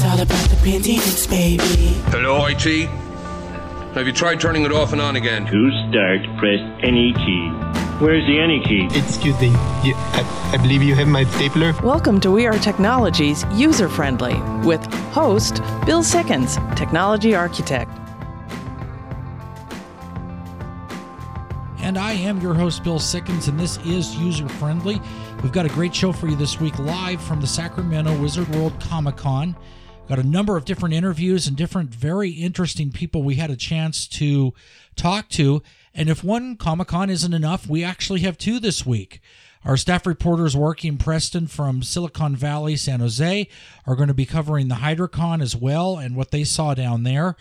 It's all about the Pentiums, baby. Hello, IT? Have you tried turning it off and on again? To start, press any key. Where's the any key? Excuse me, I believe you have my stapler. Welcome to We Are Technology's User Friendly with host Bill Sickens, Technology Architect. And I am your host, Bill Sickens, and this is User Friendly. We've got a great show for you this week live from the Sacramento Wizard World Comic-Con. Got a number of different interviews and different very interesting people we had a chance to talk to. And if one Comic-Con isn't enough, we actually have two this week. Our staff reporters Warkie Preston from Silicon Valley, San Jose, are going to be covering the HydraCon as well and what they saw down there.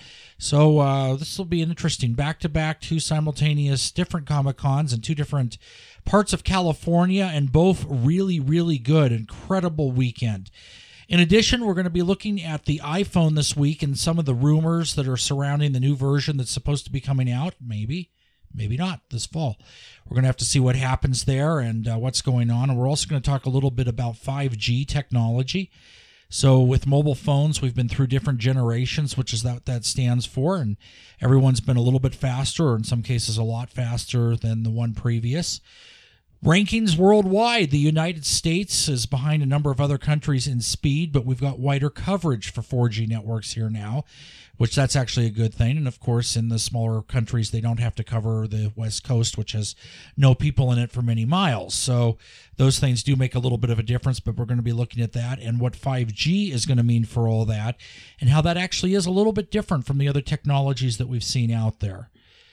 So this will be an interesting back-to-back, two simultaneous different Comic-Cons in two different parts of California, and both really, really good. Incredible weekend. In addition, we're going to be looking at the iPhone this week and some of the rumors that are surrounding the new version that's supposed to be coming out, maybe not, this fall. We're going to have to see what happens there and what's going on. And we're also going to talk a little bit about 5G technology. So with mobile phones, we've been through different generations, which is what that stands for. And everyone's been a little bit faster, or in some cases a lot faster than the one previous. Rankings worldwide, the United States is behind a number of other countries in speed, but we've got wider coverage for 4G networks here now, which that's actually a good thing. And of course, in the smaller countries, they don't have to cover the West Coast, which has no people in it for many miles. So those things do make a little bit of a difference, but we're going to be looking at that and what 5G is going to mean for all that and how that actually is a little bit different from the other technologies that we've seen out there.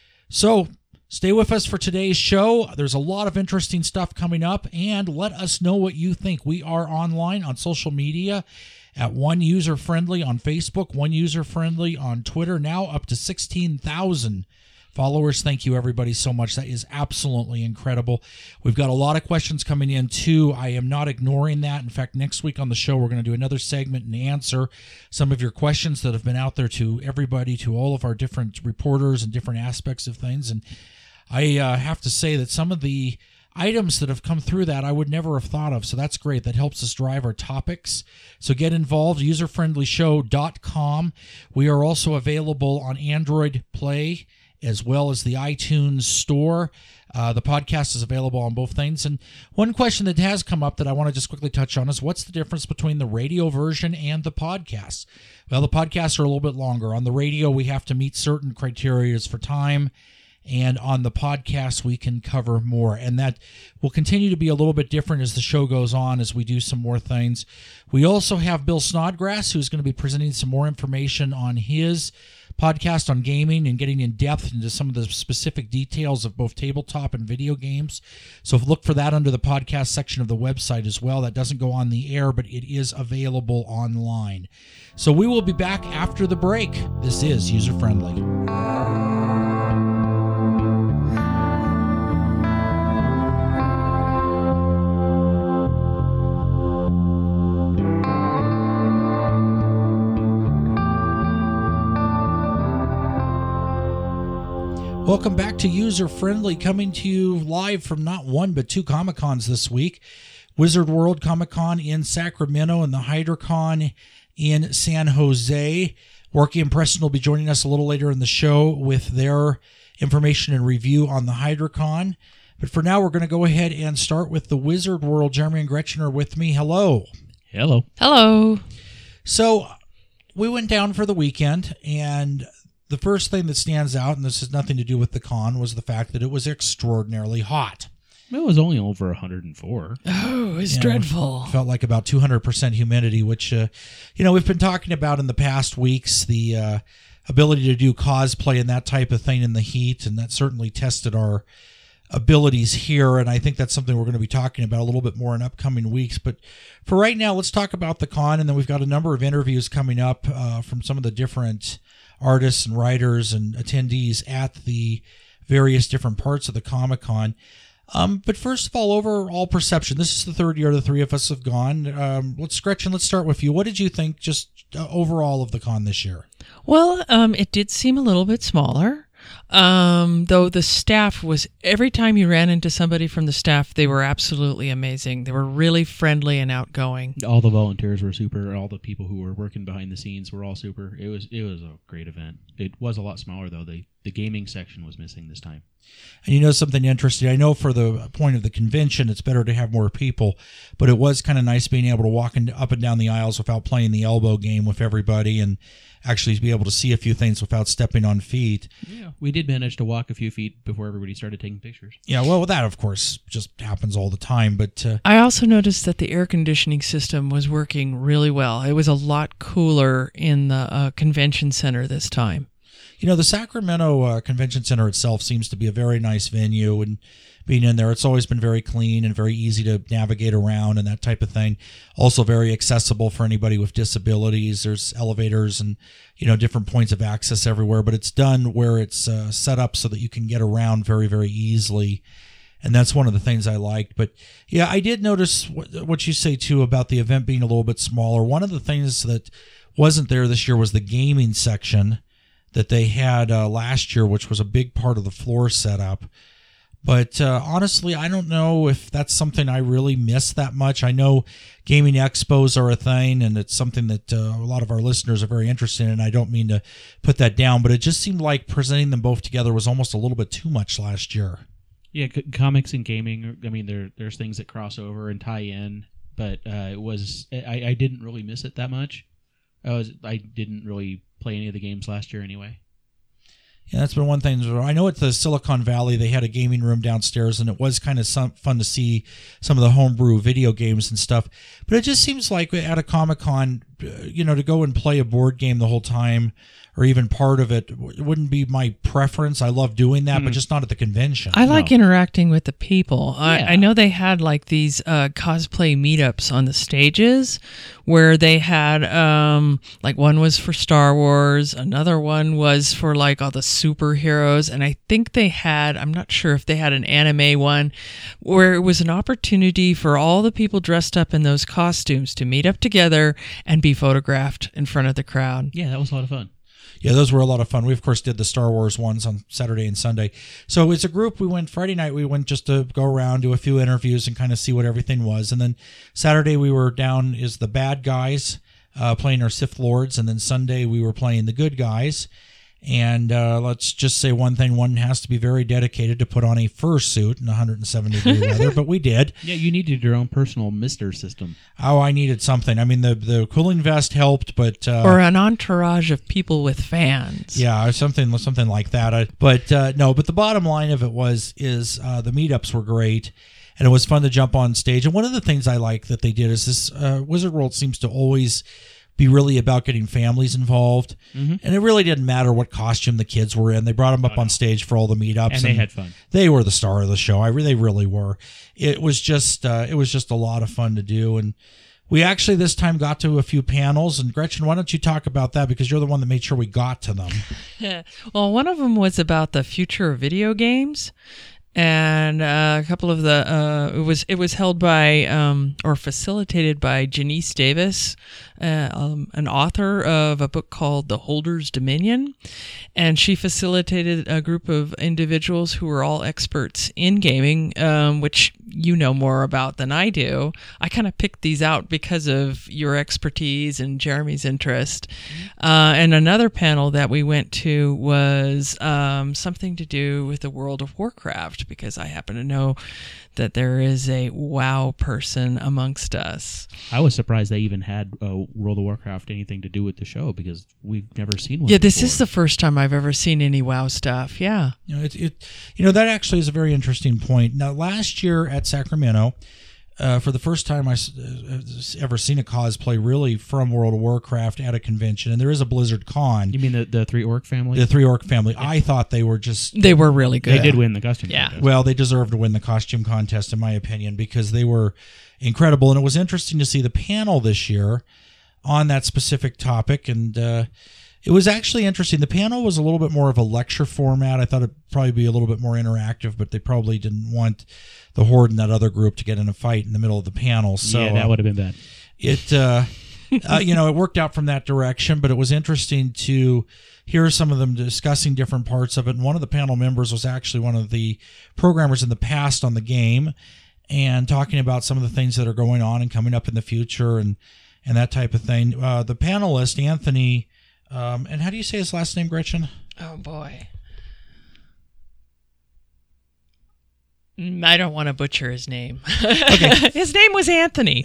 So stay with us for today's show. There's a lot of interesting stuff coming up, and let us know what you think. We are online on social media at One User Friendly on Facebook, One User Friendly on Twitter, now up to 16,000 followers. Thank you, everybody, so much. That is absolutely incredible. We've got a lot of questions coming in, too. I am not ignoring that. In fact, next week on the show, we're going to do another segment and answer some of your questions that have been out there to everybody, to all of our different reporters and different aspects of things. And I have to say that some of the items that have come through that I would never have thought of, so that's great. That helps us drive our topics. So get involved, userfriendlyshow.com. We are also available on Android Play as well as the iTunes Store. The podcast is available on both things. And one question that has come up that I want to just quickly touch on is what's the difference between the radio version and the podcast? Well, the podcasts are a little bit longer. On the radio, we have to meet certain criteria for time. And on the podcast, we can cover more. And that will continue to be a little bit different as the show goes on, as we do some more things. We also have Bill Snodgrass, who's going to be presenting some more information on his podcast on gaming and getting in depth into some of the specific details of both tabletop and video games. So look for that under the podcast section of the website as well. That doesn't go on the air, but it is available online. So we will be back after the break. This is User Friendly. Welcome back to User Friendly, coming to you live from not one but two Comic-Cons this week. Wizard World Comic-Con in Sacramento and the HydraCon in San Jose. Warkie and Preston will be joining us a little later in the show with their information and review on the HydraCon. But for now, we're going to go ahead and start with the Wizard World. Jeremy and Gretchen are with me. Hello. Hello. Hello. So we went down for the weekend, and the first thing that stands out, and this has nothing to do with the con, was the fact that it was extraordinarily hot. It was only over 104. Oh, it's dreadful. It felt like about 200% humidity, which, we've been talking about in the past weeks, the ability to do cosplay and that type of thing in the heat, and that certainly tested our abilities here, and I think that's something we're going to be talking about a little bit more in upcoming weeks. But for right now, let's talk about the con, and then we've got a number of interviews coming up from some of the different artists and writers and attendees at the various different parts of the Comic-Con. But first of all, overall perception. This is the third year the three of us have gone. Gretchen, let's start with you. What did you think just overall of the con this year? Well, it did seem a little bit smaller. Though the staff was, every time you ran into somebody from the staff, they were absolutely amazing. They were really friendly and outgoing. All the volunteers were super. All the people who were working behind the scenes were all super. It was a great event. It was a lot smaller, though. The gaming section was missing this time. And you know something interesting? I know for the point of the convention, it's better to have more people, but it was kind of nice being able to walk up and down the aisles without playing the elbow game with everybody and actually be able to see a few things without stepping on feet. Yeah, we did manage to walk a few feet before everybody started taking pictures. Yeah, well, that, of course, just happens all the time. But I also noticed that the air conditioning system was working really well. It was a lot cooler in the convention center this time. You know, the Sacramento Convention Center itself seems to be a very nice venue, and being in there, it's always been very clean and very easy to navigate around and that type of thing. Also very accessible for anybody with disabilities. There's elevators and, you know, different points of access everywhere, but it's done where it's set up so that you can get around very, very easily. And that's one of the things I liked. But yeah, I did notice what you say too about the event being a little bit smaller. One of the things that wasn't there this year was the gaming section that they had last year, which was a big part of the floor setup. But honestly, I don't know if that's something I really miss that much. I know gaming expos are a thing, and it's something that a lot of our listeners are very interested in. I don't mean to put that down, but it just seemed like presenting them both together was almost a little bit too much last year. Yeah, comics and gaming, I mean, there's things that cross over and tie in, but I didn't really miss it that much. I didn't really play any of the games last year anyway. Yeah, that's been one thing. I know at the Silicon Valley, they had a gaming room downstairs, and it was kind of fun to see some of the homebrew video games and stuff. But it just seems like at a Comic-Con, you know, to go and play a board game the whole time, or even part of it, wouldn't be my preference. I love doing that, but just not at the convention. I like interacting with the people. I know they had like these cosplay meetups on the stages where they had like one was for Star Wars, another one was for like all the superheroes, and I think they had, I'm not sure if they had an anime one, where it was an opportunity for all the people dressed up in those costumes to meet up together and be photographed in front of the crowd. Yeah, that was a lot of fun. Yeah, those were a lot of fun. We, of course, did the Star Wars ones on Saturday and Sunday. So as a group, we went Friday night, we went just to go around, do a few interviews, and kind of see what everything was. And then Saturday, we were down as the bad guys, playing our Sith Lords. And then Sunday, we were playing the good guys. And let's just say one thing, one has to be very dedicated to put on a fursuit in 170-degree weather, but we did. Yeah, you needed your own personal mister system. Oh, I needed something. I mean, the cooling vest helped, but... or an entourage of people with fans. Yeah, something like that. But the bottom line of it is the meetups were great, and it was fun to jump on stage. And one of the things I like that they did is this Wizard World seems to always be really about getting families involved. Mm-hmm. And it really didn't matter what costume the kids were in. They brought them up on stage for all the meetups. And they had fun. They were the star of the show. They really were. It was just a lot of fun to do. And we actually this time got to a few panels. And Gretchen, why don't you talk about that? Because you're the one that made sure we got to them. Well, one of them was about the future of video games. And a couple of it was held by or facilitated by Janice Davis, an author of a book called The Holder's Dominion, and she facilitated a group of individuals who were all experts in gaming, which you know more about than I do. I kind of picked these out because of your expertise and Jeremy's interest. And another panel that we went to was something to do with the World of Warcraft, because I happen to know that there is a WoW person amongst us. I was surprised they even had World of Warcraft anything to do with the show, because we've never seen one. Yeah, this before. is the first time I've ever seen any WoW stuff. Yeah, that actually is a very interesting point. Now, last year at Sacramento, for the first time I've ever seen a cosplay really from World of Warcraft at a convention, and there is a Blizzard Con. You mean the Three Orc family? The Three Orc family. Yeah. I thought they were really good. They did win the costume contest. Well, they deserved to win the costume contest, in my opinion, because they were incredible. And it was interesting to see the panel this year on that specific topic, and it was actually interesting. The panel was a little bit more of a lecture format. I thought it'd probably be a little bit more interactive, but they probably didn't want the Horde and that other group to get in a fight in the middle of the panel. So yeah, that would have been bad. It worked out from that direction, but it was interesting to hear some of them discussing different parts of it. And one of the panel members was actually one of the programmers in the past on the game, and talking about some of the things that are going on and coming up in the future and that type of thing. The panelist, Anthony, and how do you say his last name, Gretchen? Oh, boy. I don't want to butcher his name. Okay. His name was Anthony.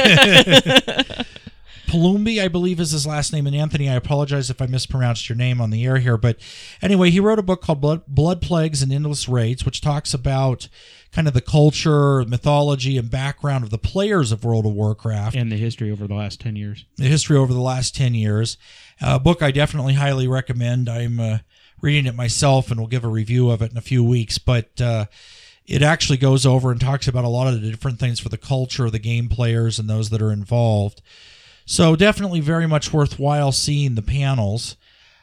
Palumbi, I believe, is his last name. And Anthony, I apologize if I mispronounced your name on the air here. But anyway, he wrote a book called Blood Plagues and Endless Raids, which talks about kind of the culture, mythology, and background of the players of World of Warcraft. And the history over the last 10 years. The history over the last 10 years. A book I definitely highly recommend. I'm reading it myself, and we'll give a review of it in a few weeks. But it actually goes over and talks about a lot of the different things for the culture of the game players and those that are involved. So definitely very much worthwhile seeing the panels.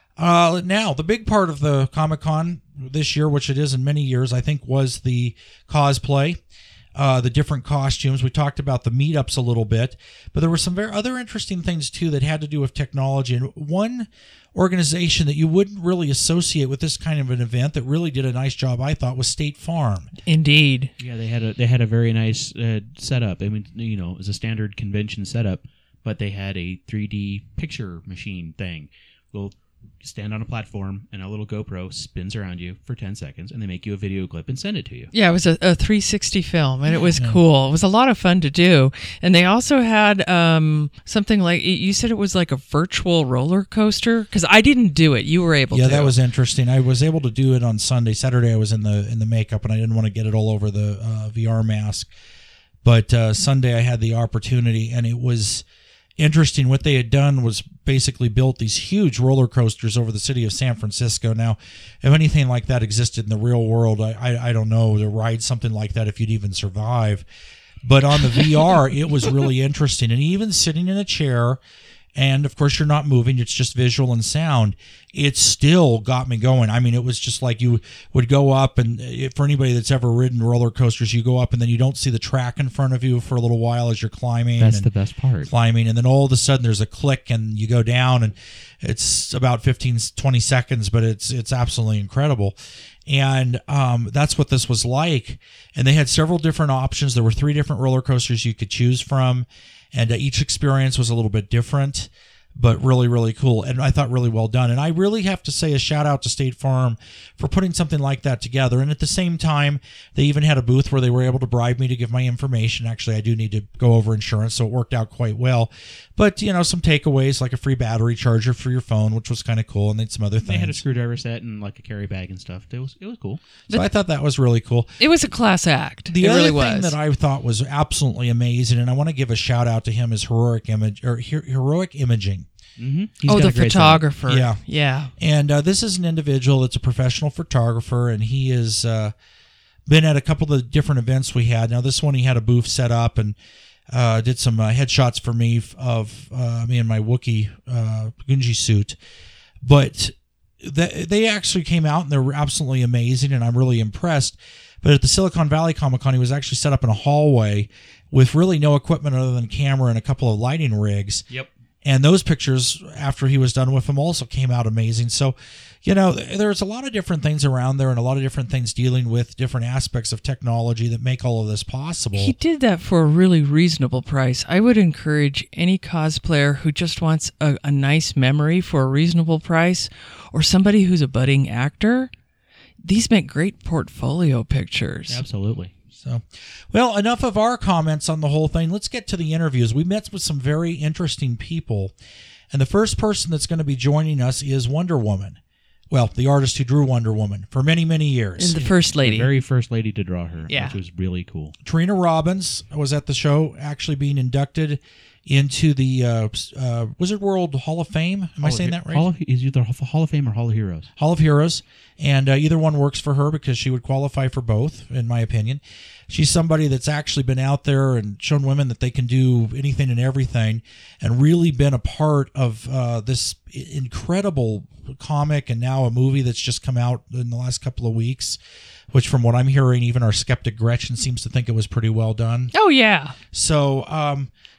Now, the big part of the Comic-Con this year, which it is in many years, I think, was the cosplay, the different costumes. We talked about the meetups a little bit, but there were some very other interesting things, too, that had to do with technology. And one organization that you wouldn't really associate with this kind of an event that really did a nice job, I thought, was State Farm. Indeed. Yeah, they had a very nice setup. I mean, it was a standard convention setup, but they had a 3D picture machine thing. Well, you stand on a platform and a little GoPro spins around you for 10 seconds, and they make you a video clip and send it to you. Yeah, it was a 360 film, and it was cool. It was a lot of fun to do. And they also had something like, you said it was like a virtual roller coaster? Because I didn't do it. You were able to. Yeah, that was interesting. I was able to do it on Sunday. Saturday I was in the makeup, and I didn't want to get it all over the VR mask. But Sunday I had the opportunity, and it was interesting. What they had done was basically built these huge roller coasters over the city of San Francisco. Now, if anything like that existed in the real world, I don't know, to ride something like that if you'd even survive. But on the VR, it was really interesting. And even sitting in a chair, and of course you're not moving, it's just visual and sound, it still got me going. I mean, it was just like you would go up, and for anybody that's ever ridden roller coasters, you go up and then you don't see the track in front of you for a little while as you're climbing. That's the best part. Climbing, and then all of a sudden there's a click and you go down, and it's about 15-20 seconds, but it's absolutely incredible. And that's what this was like. And they had several different options. There were 3 different roller coasters you could choose from, and each experience was a little bit different, but really, really cool. And I thought really well done. And I really have to say a shout out to State Farm for putting something like that together. And at the same time, they even had a booth where they were able to bribe me to give my information. Actually, I do need to go over insurance, so it worked out quite well. But, some takeaways like a free battery charger for your phone, which was kind of cool, and then some other things. They had a screwdriver set and like a carry bag and stuff. It was cool. So I thought that was really cool. It was a class act. The it other really thing was. that I thought was absolutely amazing, and I want to give a shout out to him, is Heroic Imaging. Mm-hmm. The photographer. Yeah. And this is an individual that's a professional photographer, and he has been at a couple of different events we had. Now, this one he had a booth set up and did some headshots for me of me in my Wookiee Gunji suit. But they actually came out, and they were absolutely amazing, and I'm really impressed. But at the Silicon Valley Comic-Con, he was actually set up in a hallway with really no equipment other than camera and a couple of lighting rigs. Yep. And those pictures, after he was done with them, also came out amazing. So, there's a lot of different things around there and a lot of different things dealing with different aspects of technology that make all of this possible. He did that for a really reasonable price. I would encourage any cosplayer who just wants a nice memory for a reasonable price, or somebody who's a budding actor. These make great portfolio pictures. Absolutely. So, well, enough of our comments on the whole thing. Let's get to the interviews. We met with some very interesting people, and the first person that's going to be joining us is Wonder Woman. Well, the artist who drew Wonder Woman for many, many years. And the first lady. The very first lady to draw her, Yeah. which was really cool. Trina Robbins was at the show, actually being inducted into the Wizard World Hall of Fame. Am I saying that right? Is either Hall of Fame or Hall of Heroes. Hall of Heroes. And either one works for her because she would qualify for both, in my opinion. She's somebody that's actually been out there and shown women that they can do anything and everything, and really been a part of this incredible comic and now a movie that's just come out in the last couple of weeks, which from what I'm hearing, even our skeptic Gretchen seems to think it was pretty well done. Oh, yeah. So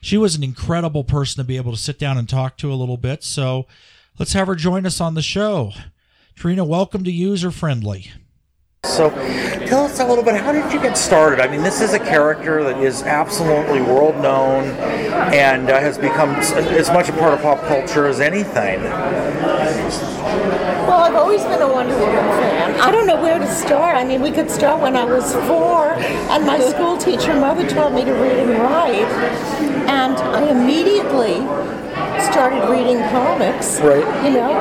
she was an incredible person to be able to sit down and talk to a little bit. So let's have her join us on the show. Trina, welcome to User Friendly. So tell us a little bit, how did you get started? I mean, this is a character that is absolutely world known and has become as much a part of pop culture as anything. Well, I've always been a Wonder Woman fan. I don't know where to start. I mean, we could start when I was 4, and my school teacher mother taught me to read and write, and I immediately started reading comics, right? You know,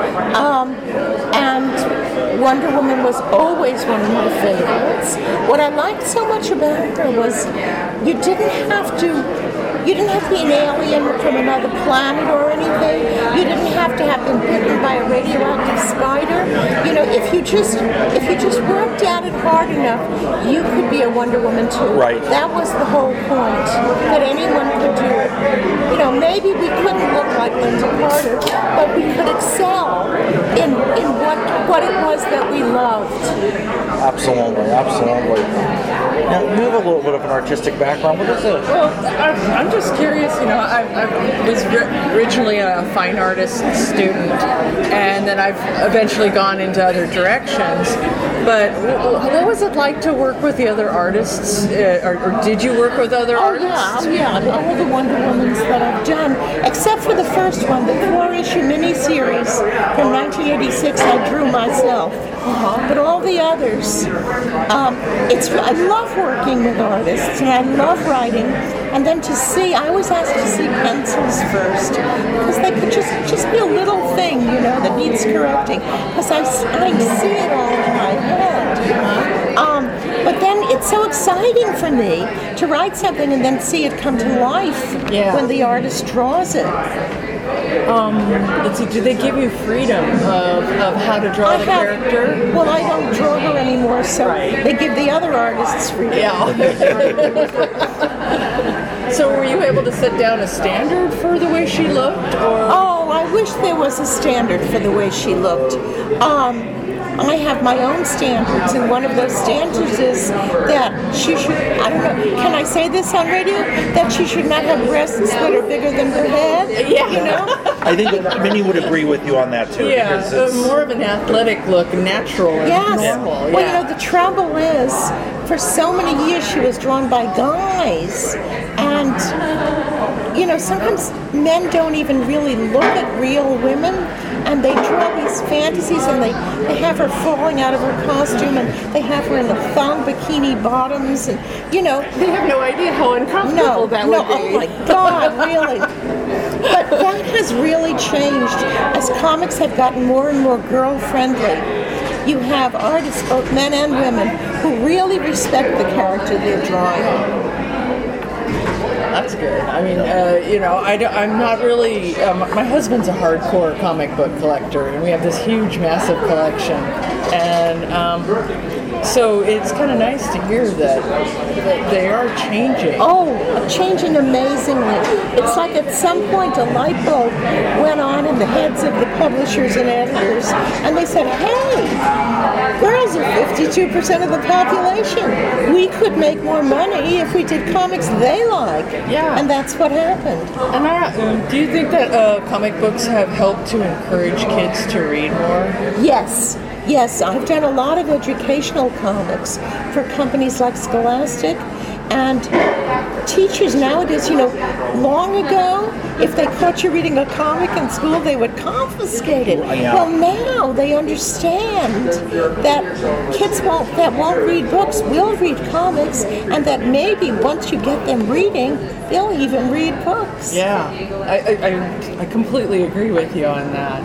and Wonder Woman was always one of my favorites. What I liked so much about her was you didn't have to be an alien from another planet or anything. You didn't have to have been bitten by a radioactive spider. You know, if you just worked at it hard enough, you could be a Wonder Woman too. Right. That was the whole point, that anyone could do it. You know, maybe we couldn't look like Linda Carter, but we could excel in what it was that we loved. Absolutely. Now, you have a little bit of an artistic background. What is it? Well, I'm just curious, you know, I was originally a fine artist student, and then I've eventually gone into other directions. But what was it like to work with the other artists, or did you work with other artists? Yeah, all the Wonder Womans that I've done, except for the first one, the 4-issue miniseries from 1986, I drew myself. But all the others, I love working with artists, and I love writing. And then to see, I always ask to see pencils first, because they could just be a little thing, you know, that needs correcting. Because I see it all in my head. But then it's so exciting for me to write something and then see it come to life when the artist draws it. Let's see, do they give you freedom of how to draw the character? Well, I don't draw her anymore, so they give the other artists freedom. Yeah. So were you able to set down a standard for the way she looked? Or? Oh, I wish there was a standard for the way she looked. I have my own standards, and one of those standards is that she should, I don't know, can I say this on radio? That she should not have breasts that are bigger than her head, you know? I think that many would agree with you on that too. Yeah, more of an athletic look, natural and normal. Well, you know, the trouble is, for so many years she was drawn by guys, and, you know, sometimes men don't even really look at real women, and they draw these fantasies, and they have her falling out of her costume, and they have her in the thong bikini bottoms, and, you know. They have no idea how uncomfortable that would be. Oh my God, really. But that has really changed as comics have gotten more and more girl-friendly. You have artists, both men and women, who really respect the character they're drawing. That's good. I mean, you know, I'm not really. My husband's a hardcore comic book collector, and we have this huge, massive collection. And so it's kind of nice to hear that they are changing. Oh, changing amazingly. It's like at some point a light bulb went on in the heads of the publishers and editors, and they said, "Hey, girls are 52% of the population. We could make more money if we did comics they like." Yeah. And that's what happened. And do you think that comic books have helped to encourage kids to read more? Yes, I've done a lot of educational comics for companies like Scholastic, and teachers nowadays, you know, long ago, if they caught you reading a comic in school, they would confiscate it. Well, now they understand that kids that won't read books will read comics, and that maybe once you get them reading, they'll even read books. Yeah, I completely agree with you on that.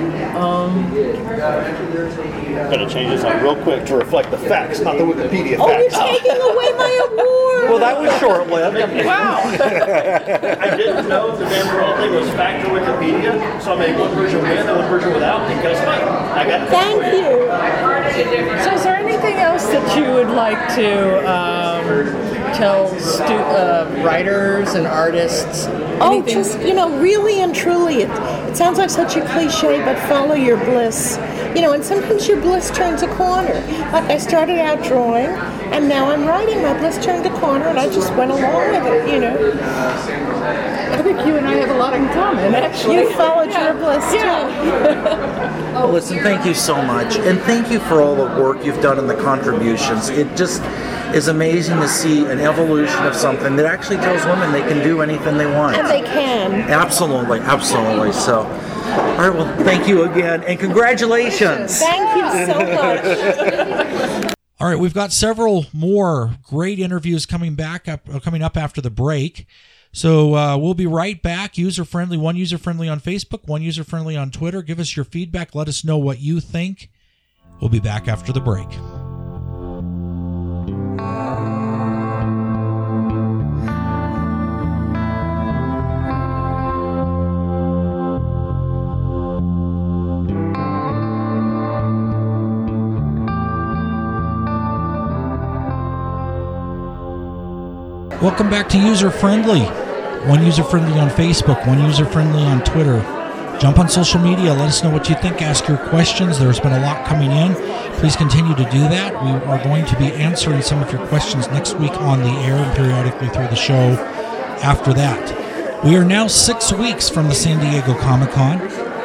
I'm going to change this on real quick to reflect the facts, not the Wikipedia Oh, facts. you're taking away my award! Well, that was short-lived. Wow! I didn't know if the damn whole thing was fact or Wikipedia, so I made one version with and one version without, and guess what? I got Thank you. So is there anything else that you would like to tell writers and artists? Oh, just, you know, really and truly, it sounds like such a cliche, but follow your bliss. You know, and sometimes your bliss turns a corner. Like I started out drawing, and now I'm writing. My bliss turned a corner, and I just went along with it, you know. I think you and I have a lot in common, actually. You followed your bliss, too. Well, listen, thank you so much. And thank you for all the work you've done and the contributions. It just is amazing to see an evolution of something that actually tells women they can do anything they want. And they can. Absolutely, absolutely. So, all right, well, thank you again, and congratulations. Thank you so much. All right, we've got several more great interviews coming up after the break. So we'll be right back. User-friendly, one user-friendly on Facebook, one user-friendly on Twitter. Give us your feedback. Let us know what you think. We'll be back after the break. Welcome back to User Friendly. One user friendly on Facebook, one user friendly on Twitter. Jump on social media, let us know what you think, ask your questions. There's been a lot coming in. Please continue to do that. We are going to be answering some of your questions next week on the air and periodically through the show after that. We are now 6 weeks from the San Diego Comic-Con.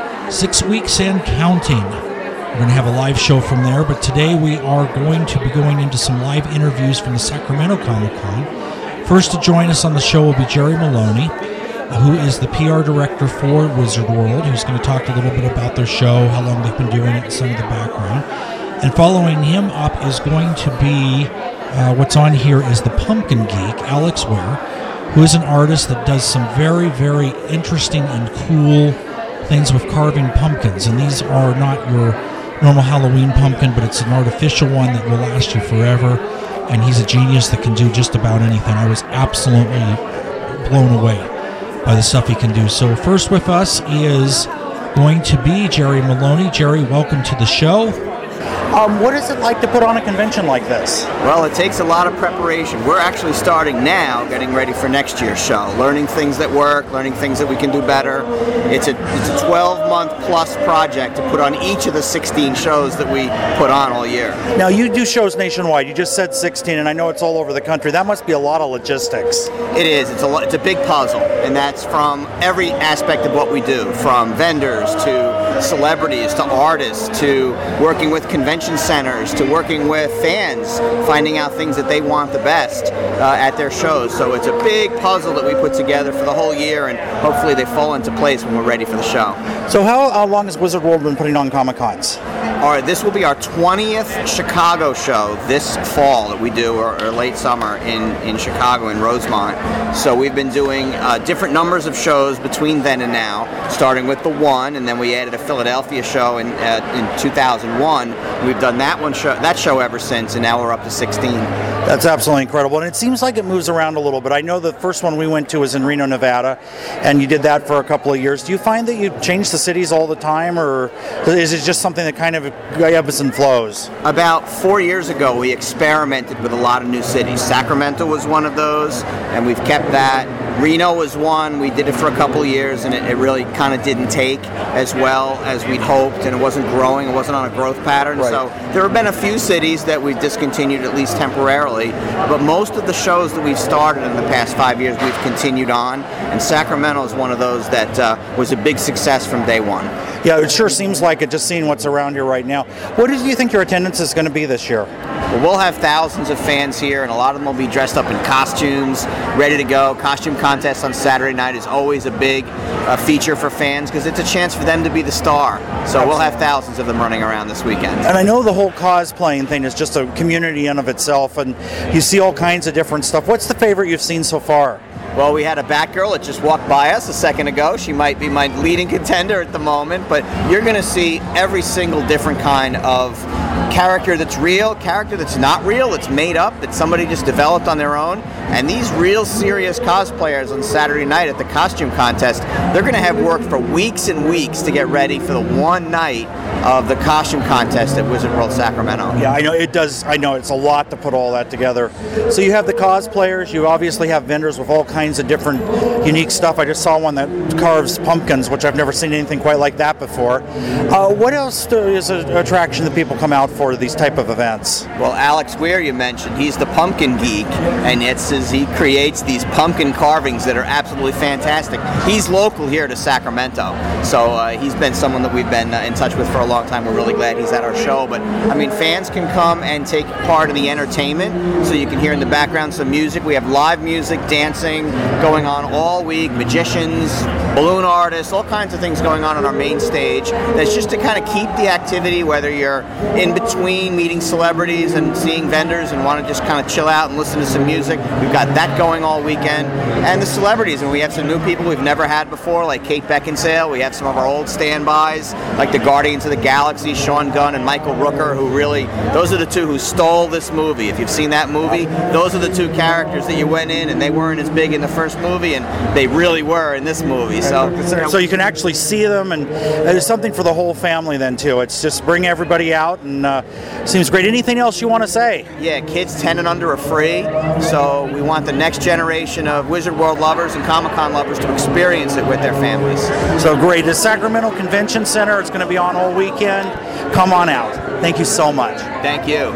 6 weeks and counting. We're going to have a live show from there, but today we are going to be going into some live interviews from the Sacramento Comic-Con. First to join us on the show will be Jerry Maloney, who is the PR director for Wizard World, who's going to talk a little bit about their show, how long they've been doing it, and some of the background. And following him up is going to be, what's on here is the Pumpkin Geek, Alex Ware, who is an artist that does some very, very interesting and cool things with carving pumpkins. And these are not your normal Halloween pumpkin, but it's an artificial one that will last you forever. And he's a genius that can do just about anything. I was absolutely blown away by the stuff he can do. So first with us is going to be Jerry Maloney. Jerry, welcome to the show. What is it like to put on a convention like this? Well, it takes a lot of preparation. We're actually starting now, getting ready for next year's show, learning things that work, learning things that we can do better. It's a 12-month plus project to put on each of the 16 shows that we put on all year. Now, you do shows nationwide. You just said 16, and I know it's all over the country. That must be a lot of logistics. It is. It's a big puzzle, and that's from every aspect of what we do, from vendors to celebrities to artists to working with convention centers to working with fans, finding out things that they want the best at their shows. So it's a big puzzle that we put together for the whole year, and hopefully they fall into place when we're ready for the show. So how long has Wizard World been putting on Comic-Cons? All right, this will be our 20th Chicago show this fall that we do, or late summer in Chicago, in Rosemont. So we've been doing different numbers of shows between then and now, starting with the one, and then we added a Philadelphia show in 2001. We've done that show ever since, and now we're up to 16. That's absolutely incredible, and it seems like it moves around a little bit. I know the first one we went to was in Reno, Nevada, and you did that for a couple of years. Do you find that you change the cities all the time, or is it just something that kind of ebbs and flows? About 4 years ago, we experimented with a lot of new cities. Sacramento was one of those, and we've kept that. Reno was one. We did it for a couple of years, and it really kind of didn't take as well as we'd hoped, and it wasn't growing. It wasn't on a growth pattern. Right. So there have been a few cities that we've discontinued, at least temporarily, but most of the shows that we've started in the past 5 years, we've continued on, and Sacramento is one of those that was a big success from day one. Yeah, it sure seems like it, just seeing what's around here right now. What do you think your attendance is going to be this year? Well, we'll have thousands of fans here, and a lot of them will be dressed up in costumes, ready to go. Costume contest on Saturday night is always a big feature for fans because it's a chance for them to be the star. So we'll have thousands of them running around this weekend. And I know the whole cosplaying thing is just a community in of itself, and you see all kinds of different stuff. What's the favorite you've seen so far? Well, we had a Batgirl that just walked by us a second ago. She might be my leading contender at the moment, but you're going to see every single different kind of character that's real, character that's not real, that's made up, that somebody just developed on their own. And these real serious cosplayers on Saturday night at the costume contest, they're going to have worked for weeks and weeks to get ready for the one night of the costume contest at Wizard World Sacramento. Yeah, I know it does. I know it's a lot to put all that together. So you have the cosplayers, you obviously have vendors with all kinds of different unique stuff. I just saw one that carves pumpkins, which I've never seen anything quite like that before. What else is an attraction that people come out for forward to these type of events? Well, Alex Weir, you mentioned, he's the pumpkin geek, and he creates these pumpkin carvings that are absolutely fantastic. He's local here to Sacramento, so he's been someone that we've been in touch with for a long time. We're really glad he's at our show. But I mean, fans can come and take part of the entertainment, so you can hear in the background some music. We have live music, dancing going on all week, magicians, balloon artists, all kinds of things going on our main stage. That's just to kind of keep the activity, whether you're in between meeting celebrities and seeing vendors and want to just kind of chill out and listen to some music. We've got that going all weekend. And the celebrities, and we have some new people we've never had before, like Kate Beckinsale. We have some of our old standbys, like the Guardians of the Galaxy, Sean Gunn and Michael Rooker, who really, those are the two who stole this movie. If you've seen that movie, those are the two characters that you went in, and they weren't as big in the first movie, and they really were in this movie. So you can actually see them, and there's something for the whole family then too. It's just bring everybody out, and seems great. Anything else you want to say? Yeah, kids 10 and under are free, so we want the next generation of Wizard World lovers and Comic-Con lovers to experience it with their families. So great. The Sacramento Convention Center, it's going to be on all weekend. Come on out. Thank you so much. Thank you.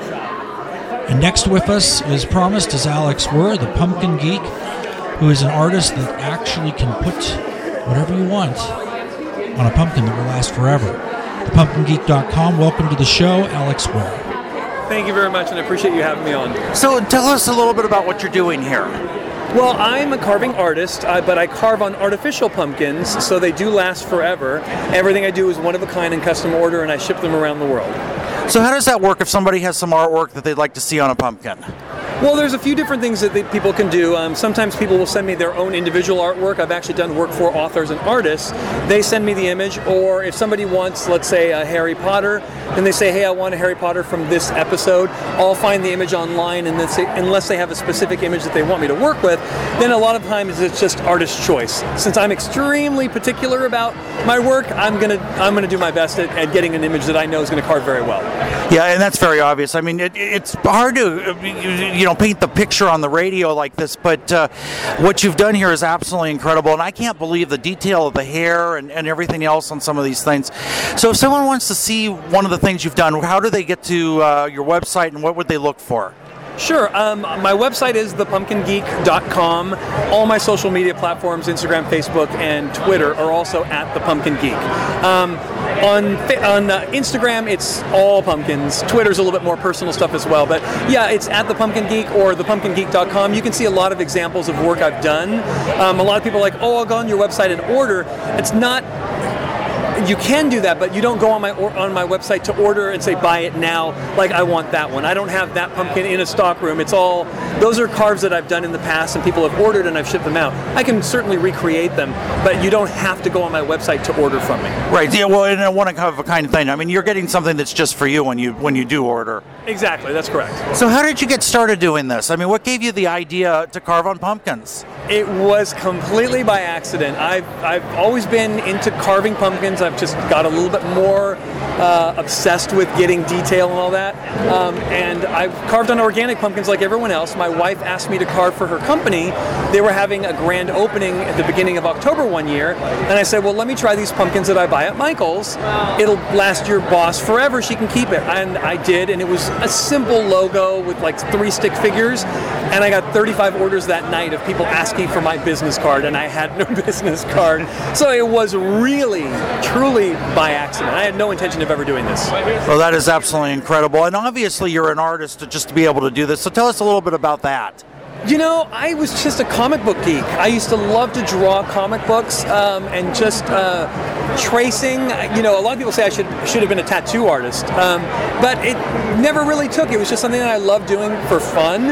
And next with us, as promised, is Alex Weir, the Pumpkin Geek, who is an artist that actually can put whatever you want on a pumpkin that will last forever. ThePumpkinGeek.com. Welcome to the show, Alex Weir. Thank you very much, and I appreciate you having me on. So tell us a little bit about what you're doing here. Well, I'm a carving artist, but I carve on artificial pumpkins, so they do last forever. Everything I do is one of a kind and custom order, and I ship them around the world. So how does that work if somebody has some artwork that they'd like to see on a pumpkin? Well, there's a few different things that people can do. Sometimes people will send me their own individual artwork. I've actually done work for authors and artists. They send me the image, or if somebody wants, let's say, a Harry Potter, then they say, hey, I want a Harry Potter from this episode. I'll find the image online, and then say, unless they have a specific image that they want me to work with, then a lot of times it's just artist choice. Since I'm extremely particular about my work, I'm gonna do my best at getting an image that I know is going to carve very well. Yeah, and that's very obvious. I mean, it's hard to paint the picture on the radio like this, but what you've done here is absolutely incredible, and I can't believe the detail of the hair and everything else on some of these things. So if someone wants to see one of the things you've done, how do they get to your website, and what would they look for? Sure. My website is thepumpkingeek.com. All my social media platforms, Instagram, Facebook, and Twitter, are also at The Pumpkin Geek. On Instagram, it's all pumpkins. Twitter's a little bit more personal stuff as well. But yeah, it's at The Pumpkin Geek or thepumpkingeek.com. You can see a lot of examples of work I've done. A lot of people are like, oh, I'll go on your website and order. It's not... You can do that, but you don't go on my website to order and say buy it now. Like I want that one. I don't have that pumpkin in a stock room. It's all those are carves that I've done in the past, and people have ordered, and I've shipped them out. I can certainly recreate them, but you don't have to go on my website to order from me. Right. Yeah. Well, and I want to have a kind of thing. I mean, you're getting something that's just for you when you do order. Exactly. That's correct. So how did you get started doing this? I mean, what gave you the idea to carve on pumpkins? It was completely by accident. I've always been into carving pumpkins. I've just got a little bit more obsessed with getting detail and all that. And I've carved on organic pumpkins like everyone else. My wife asked me to carve for her company. They were having a grand opening at the beginning of October one year. And I said, well, let me try these pumpkins that I buy at Michael's. It'll last your boss forever. She can keep it. And I did. And it was a simple logo with like 3 stick figures. And I got 35 orders that night of people asking for my business card. And I had no business card. So it was really, truly by accident. I had no intention of ever doing this. Well, that is absolutely incredible. And obviously you're an artist just to be able to do this. So tell us a little bit about that. You know, I was just a comic book geek. I used to love to draw comic books and just tracing. You know, a lot of people say I should have been a tattoo artist, but it never really took. It was just something that I loved doing for fun,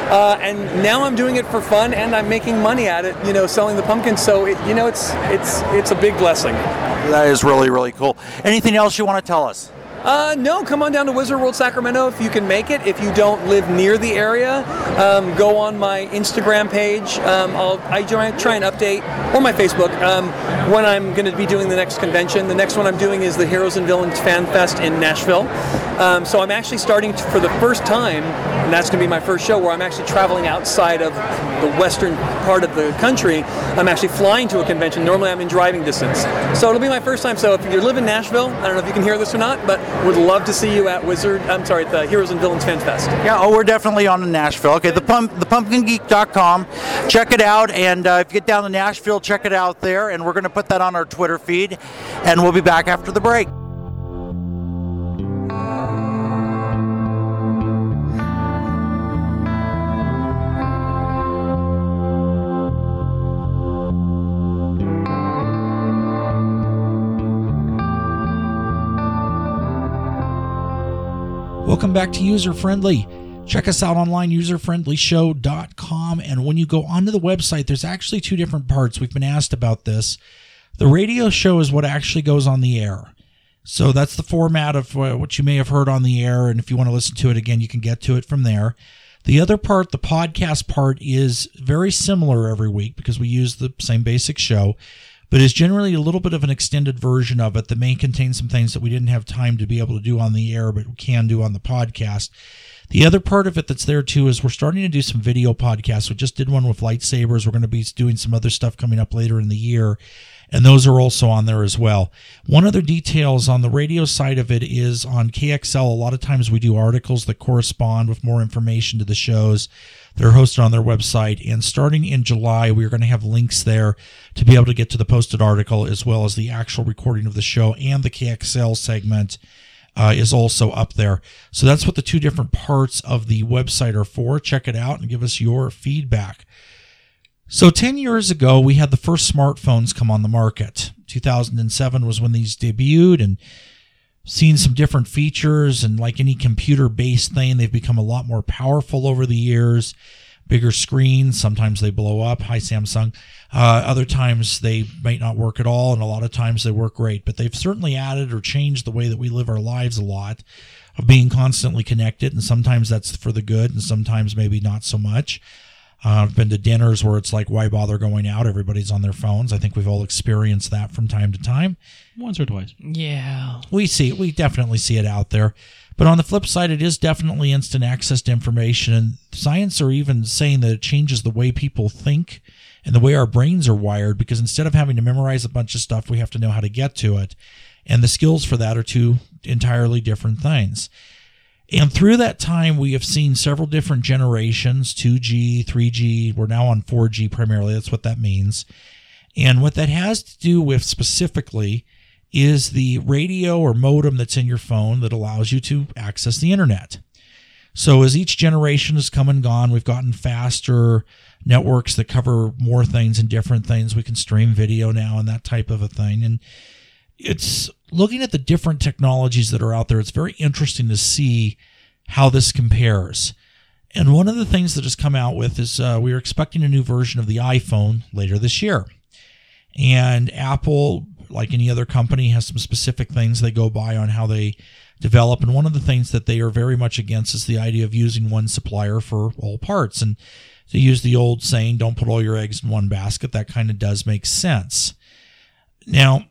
and now I'm doing it for fun, and I'm making money at it. You know, selling the pumpkins. So it's a big blessing. That is really, really cool. Anything else you want to tell us? No, come on down to Wizard World Sacramento if you can make it. If you don't live near the area, go on my Instagram page. I try and update, or my Facebook, when I'm going to be doing the next convention. The next one I'm doing is the Heroes and Villains Fan Fest in Nashville. So I'm actually starting for the first time, and that's going to be my first show, where I'm actually traveling outside of the western part of the country. I'm actually flying to a convention. Normally I'm in driving distance. So it'll be my first time. So if you live in Nashville, I don't know if you can hear this or not, but Would love to see you at the Heroes and Villains Fan Fest. Yeah, we're definitely on in Nashville. Okay, thepumpkingeek.com. Check it out, and if you get down to Nashville, check it out there, and we're going to put that on our Twitter feed, and we'll be back after the break. Welcome back to User Friendly. Check us out online, userfriendlyshow.com. And when you go onto the website, there's actually two different parts. We've been asked about this. The radio show is what actually goes on the air. So that's the format of what you may have heard on the air. And if you want to listen to it again, you can get to it from there. The other part, the podcast part, is very similar every week because we use the same basic show, but is generally a little bit of an extended version of it that may contain some things that we didn't have time to be able to do on the air, but we can do on the podcast. The other part of it that's there too is we're starting to do some video podcasts. We just did one with lightsabers. We're going to be doing some other stuff coming up later in the year, and those are also on there as well. One other details on the radio side of it is on KXL, a lot of times we do articles that correspond with more information to the shows that are hosted on their website. And starting in July, we're going to have links there to be able to get to the posted article as well as the actual recording of the show, and the KXL segment is also up there. So that's what the two different parts of the website are for. Check it out and give us your feedback. So 10 years ago, we had the first smartphones come on the market. 2007 was when these debuted, and seen some different features, and like any computer-based thing, they've become a lot more powerful over the years. Bigger screens, sometimes they blow up. Hi, Samsung. Other times they might not work at all, and a lot of times they work great. But they've certainly added or changed the way that we live our lives a lot, of being constantly connected, and sometimes that's for the good, and sometimes maybe not so much. I've been to dinners where it's like, why bother going out? Everybody's on their phones. I think we've all experienced that from time to time. Once or twice. Yeah. We definitely see it out there. But on the flip side, it is definitely instant access to information. And science are even saying that it changes the way people think and the way our brains are wired, because instead of having to memorize a bunch of stuff, we have to know how to get to it. And the skills for that are two entirely different things. And through that time, we have seen several different generations, 2G, 3G. We're now on 4G primarily. That's what that means. And what that has to do with specifically is the radio or modem that's in your phone that allows you to access the internet. So as each generation has come and gone, we've gotten faster networks that cover more things and different things. We can stream video now and that type of a thing. And it's looking at the different technologies that are out there. It's very interesting to see how this compares. And one of the things that has come out with is we are expecting a new version of the iPhone later this year. And Apple, like any other company, has some specific things they go by on how they develop. And one of the things that they are very much against is the idea of using one supplier for all parts. And to use the old saying, don't put all your eggs in one basket, that kind of does make sense. Now,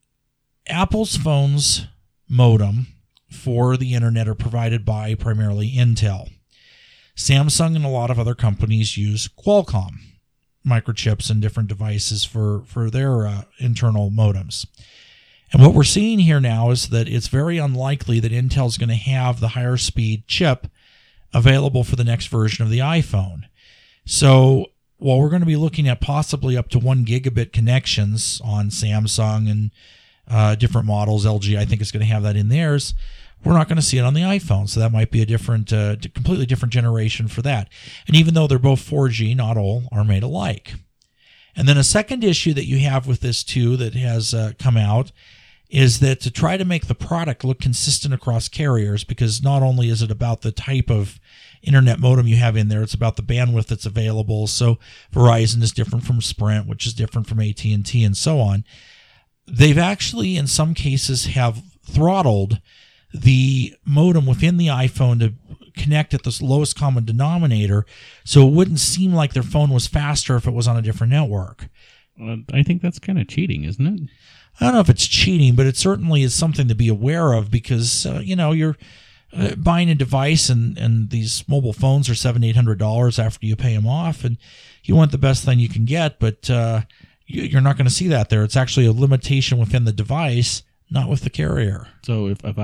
Apple's phone's modem for the internet are provided by primarily Intel. Samsung and a lot of other companies use Qualcomm microchips and different devices for their internal modems. And what we're seeing here now is that it's very unlikely that Intel is going to have the higher speed chip available for the next version of the iPhone. So while we're going to be looking at possibly up to 1 gigabit connections on Samsung and different models, LG I think is going to have that in theirs, we're not going to see it on the iPhone. So that might be a different, completely different generation for that. And even though they're both 4G, not all are made alike. And then a second issue that you have with this too that has come out is that to try to make the product look consistent across carriers, because not only is it about the type of internet modem you have in there, it's about the bandwidth that's available. So Verizon is different from Sprint, which is different from AT&T, and so on. They've actually, in some cases, have throttled the modem within the iPhone to connect at the lowest common denominator, so it wouldn't seem like their phone was faster if it was on a different network. I think that's kind of cheating, isn't it? I don't know if it's cheating, but it certainly is something to be aware of, because you're buying a device, and these mobile phones are $700-800 after you pay them off, and you want the best thing you can get, but you're not going to see that there. It's actually a limitation within the device, not with the carrier. So if I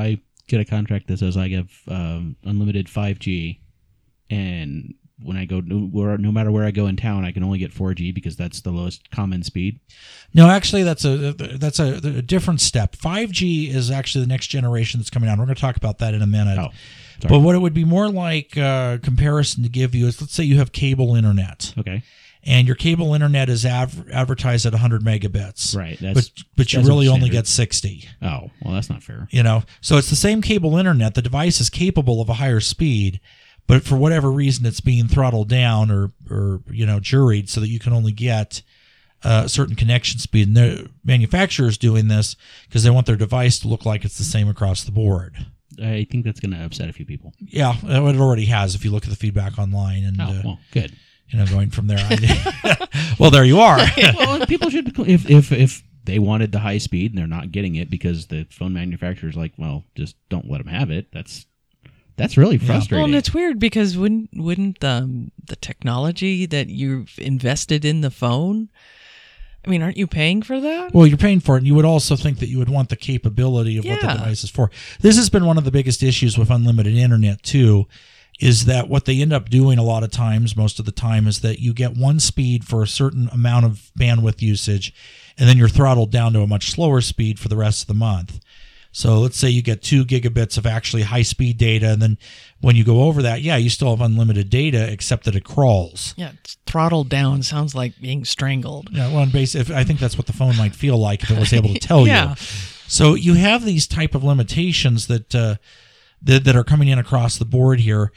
get a contract that says I have unlimited 5G, and when I go no matter where I go in town, I can only get 4G because that's the lowest common speed? No, actually, that's a different step. 5G is actually the next generation that's coming out. We're going to talk about that in a minute. Oh, sorry. But what it would be more like comparison to give you is, let's say you have cable internet. Okay. And your cable internet is advertised at 100 megabits. Right. But you really only get 60. Oh, well, that's not fair. So it's the same cable internet. The device is capable of a higher speed, but for whatever reason, it's being throttled down or juried so that you can only get a certain connection speed. And the manufacturer's doing this because they want their device to look like it's the same across the board. I think that's going to upset a few people. Yeah, it already has if you look at the feedback online. And, well, good. Going from there. Well, there you are. Well, people should, if they wanted the high speed and they're not getting it because the phone manufacturer's like, well, just don't let them have it. That's really frustrating. Well, and it's weird because wouldn't the technology that you've invested in the phone, I mean, aren't you paying for that? Well, you're paying for it, and you would also think that you would want the capability of what the device is for. This has been one of the biggest issues with unlimited internet, too, is that what they end up doing a lot of times, most of the time, is that you get one speed for a certain amount of bandwidth usage, and then you're throttled down to a much slower speed for the rest of the month. So let's say you get 2 gigabits of actually high-speed data, and then when you go over that, you still have unlimited data, except that it crawls. Yeah, it's throttled down sounds like being strangled. Yeah, well, I think that's what the phone might feel like if it was able to tell you. So you have these type of limitations that are coming in across the board here.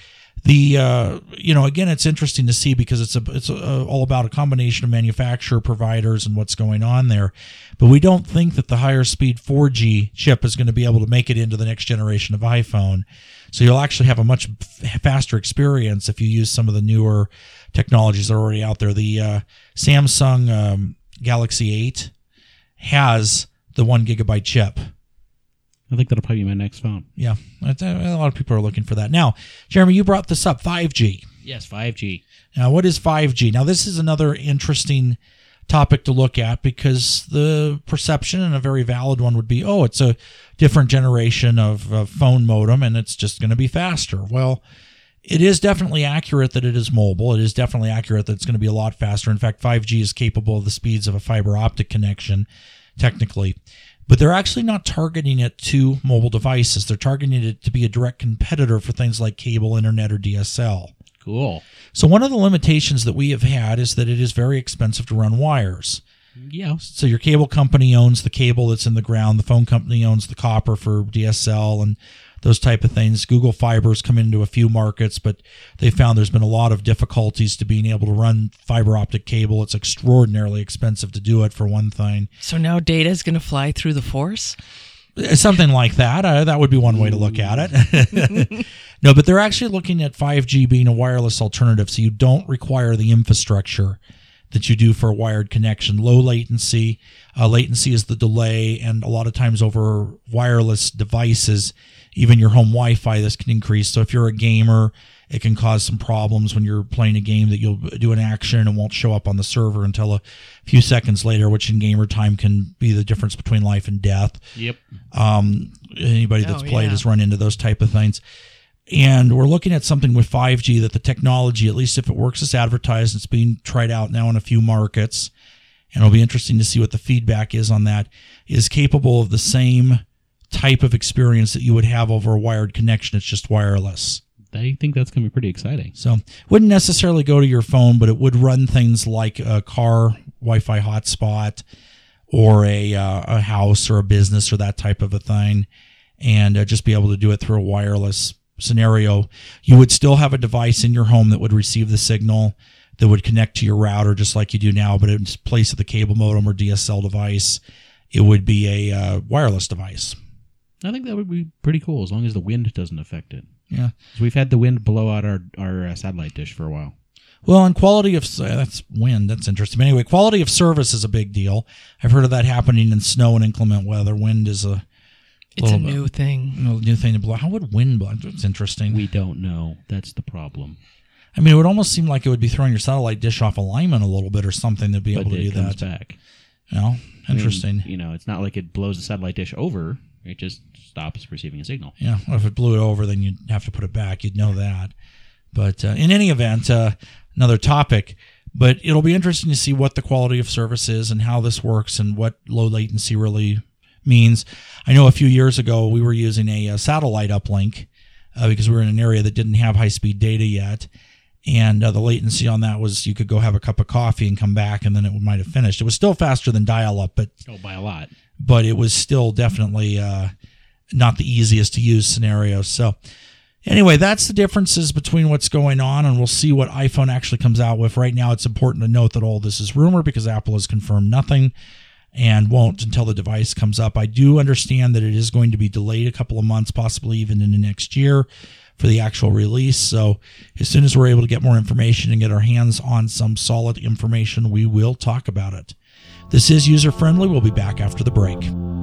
Again, it's interesting to see because it's all about a combination of manufacturer, providers, and what's going on there. But we don't think that the higher speed 4G chip is going to be able to make it into the next generation of iPhone. So you'll actually have a much faster experience if you use some of the newer technologies that are already out there. The Samsung Galaxy 8 has the 1 gigabyte chip. I think that'll probably be my next phone. Yeah, a lot of people are looking for that. Now, Jeremy, you brought this up, 5G. Yes, 5G. Now, what is 5G? Now, this is another interesting topic to look at because the perception, and a very valid one, would be, it's a different generation of phone modem, and it's just going to be faster. Well, it is definitely accurate that it is mobile. It is definitely accurate that it's going to be a lot faster. In fact, 5G is capable of the speeds of a fiber optic connection, technically. But they're actually not targeting it to mobile devices. They're targeting it to be a direct competitor for things like cable, internet, or DSL. Cool. So one of the limitations that we have had is that it is very expensive to run wires. Yeah. So your cable company owns the cable that's in the ground. The phone company owns the copper for DSL and those type of things. Google Fiber's come into a few markets, but they found there's been a lot of difficulties to being able to run fiber optic cable. It's extraordinarily expensive to do it, for one thing. So now data is going to fly through the force? Something like that. That would be one way to look at it. No, but they're actually looking at 5G being a wireless alternative, so you don't require the infrastructure that you do for a wired connection. Low latency. Latency is the delay, and a lot of times over wireless devices, even your home Wi-Fi, this can increase. So if you're a gamer, it can cause some problems when you're playing a game that you'll do an action and it won't show up on the server until a few seconds later, which in gamer time can be the difference between life and death. Yep. Anybody that's played has run into those type of things. And we're looking at something with 5G that the technology, at least if it works as advertised, it's being tried out now in a few markets, and it'll be interesting to see what the feedback is on that, is capable of the same type of experience that you would have over a wired connection. It's just wireless. I think that's going to be pretty exciting. So wouldn't necessarily go to your phone, but it would run things like a car Wi-Fi hotspot or a house or a business or that type of a thing, and just be able to do it through a wireless scenario. You would still have a device in your home that would receive the signal that would connect to your router just like you do now, but in place of the cable modem or DSL device, it would be a wireless device. I think that would be pretty cool as long as the wind doesn't affect it. Yeah. So we've had the wind blow out our satellite dish for a while. Well, and quality of that's wind. That's interesting. But anyway, quality of service is a big deal. I've heard of that happening in snow and inclement weather. Wind is it's a new thing. New thing to blow. How would wind blow? It's interesting. We don't know. That's the problem. I mean, it would almost seem like it would be throwing your satellite dish off alignment a little bit or something to be able to do that. But it comes back. Interesting. I mean, it's not like it blows the satellite dish over. It just stops receiving a signal. Yeah, well, if it blew it over, then you'd have to put it back. You'd know that. But in any event, another topic. But it'll be interesting to see what the quality of service is and how this works and what low latency really means. I know a few years ago we were using a satellite uplink because we were in an area that didn't have high-speed data yet. And the latency on that was you could go have a cup of coffee and come back, and then it might have finished. It was still faster than dial-up, but by a lot. But it was still definitely not the easiest to use scenario. So anyway, that's the differences between what's going on, and we'll see what iPhone actually comes out with. Right now, it's important to note that all this is rumor because Apple has confirmed nothing and won't until the device comes up. I do understand that it is going to be delayed a couple of months, possibly even into next year, for the actual release. So as soon as we're able to get more information and get our hands on some solid information, we will talk about it. This is User Friendly. We'll be back after the break.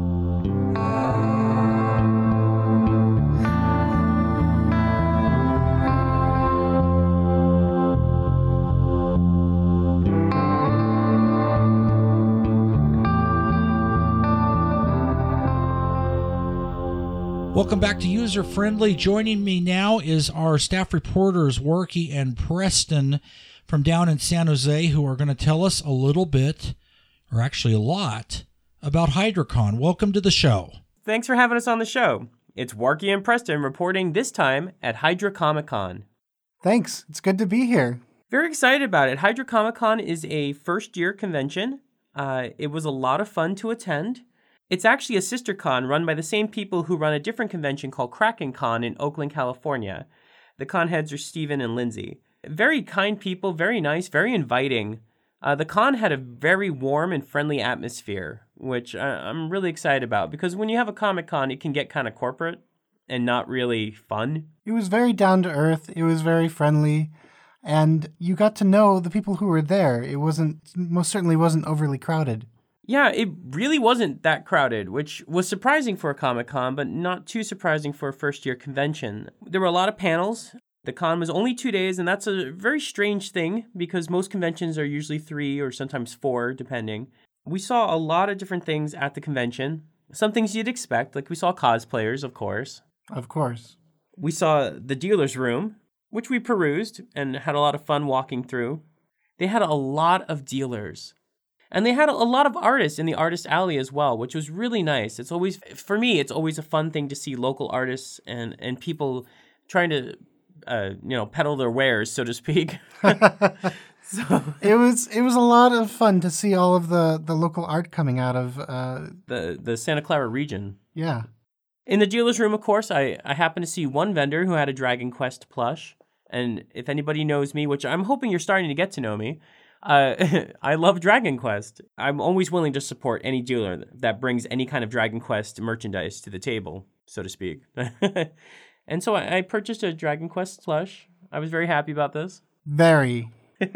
Welcome back to User Friendly. Joining me now is our staff reporters, Warkie and Preston, from down in San Jose, who are going to tell us a little bit, or actually a lot, about HydraCon. Welcome to the show. Thanks for having us on the show. It's Warkie and Preston reporting this time at Hydra Comic Con. Thanks. It's good to be here. Very excited about it. Hydra Comic Con is a first-year convention. It was a lot of fun to attend. It's actually a sister con run by the same people who run a different convention called Kraken Con in Oakland, California. The con heads are Steven and Lindsay. Very kind people, very nice, very inviting. The con had a very warm and friendly atmosphere, which I'm really excited about because when you have a Comic Con, it can get kind of corporate and not really fun. It was very down to earth. It was very friendly. And you got to know the people who were there. It most certainly wasn't overly crowded. Yeah, it really wasn't that crowded, which was surprising for a Comic-Con, but not too surprising for a first-year convention. There were a lot of panels. The con was only 2 days, and that's a very strange thing because most conventions are usually 3 or sometimes 4, depending. We saw a lot of different things at the convention. Some things you'd expect, like we saw cosplayers, of course. Of course. We saw the dealer's room, which we perused and had a lot of fun walking through. They had a lot of dealers. And they had a lot of artists in the artist alley as well, which was really nice. It's always, for me, it's always a fun thing to see local artists and people trying to, peddle their wares, so to speak. So it was a lot of fun to see all of the local art coming out of the Santa Clara region. Yeah. In the dealer's room, of course, I happened to see one vendor who had a Dragon Quest plush. And if anybody knows me, which I'm hoping you're starting to get to know me, I love Dragon Quest. I'm always willing to support any dealer that brings any kind of Dragon Quest merchandise to the table, so to speak. And so I purchased a Dragon Quest plush. I was very happy about this. Very.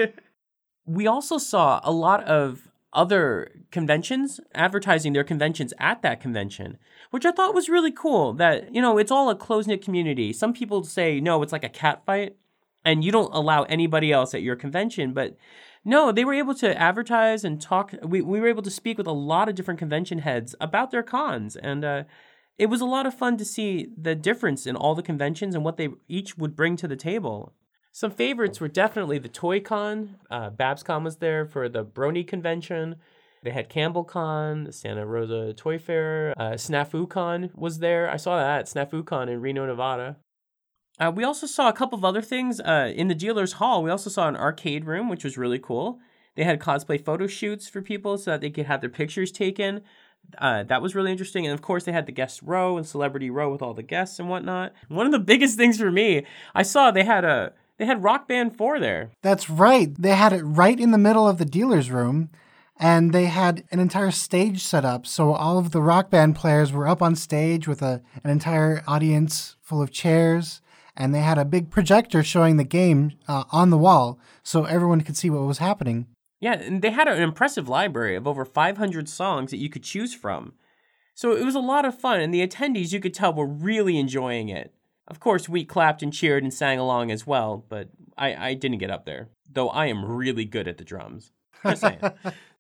We also saw a lot of other conventions advertising their conventions at that convention, which I thought was really cool. That, it's all a close-knit community. Some people say, no, it's like a cat fight, and you don't allow anybody else at your convention, but no, they were able to advertise and talk. We were able to speak with a lot of different convention heads about their cons. And it was a lot of fun to see the difference in all the conventions and what they each would bring to the table. Some favorites were definitely the Toy Con. BabsCon was there for the Brony convention. They had Campbell Con, the Santa Rosa Toy Fair. Snafu Con was there. I saw that, Snafu Con in Reno, Nevada. We also saw a couple of other things. In the dealer's hall, we also saw an arcade room, which was really cool. They had cosplay photo shoots for people so that they could have their pictures taken. That was really interesting. And of course, they had the guest row and celebrity row with all the guests and whatnot. One of the biggest things for me, I saw they had Rock Band 4 there. That's right. They had it right in the middle of the dealer's room. And they had an entire stage set up. So all of the Rock Band players were up on stage with an entire audience full of chairs. And they had a big projector showing the game on the wall so everyone could see what was happening. Yeah, and they had an impressive library of over 500 songs that you could choose from. So it was a lot of fun, and the attendees, you could tell, were really enjoying it. Of course, we clapped and cheered and sang along as well, but I didn't get up there, though I am really good at the drums. Just saying.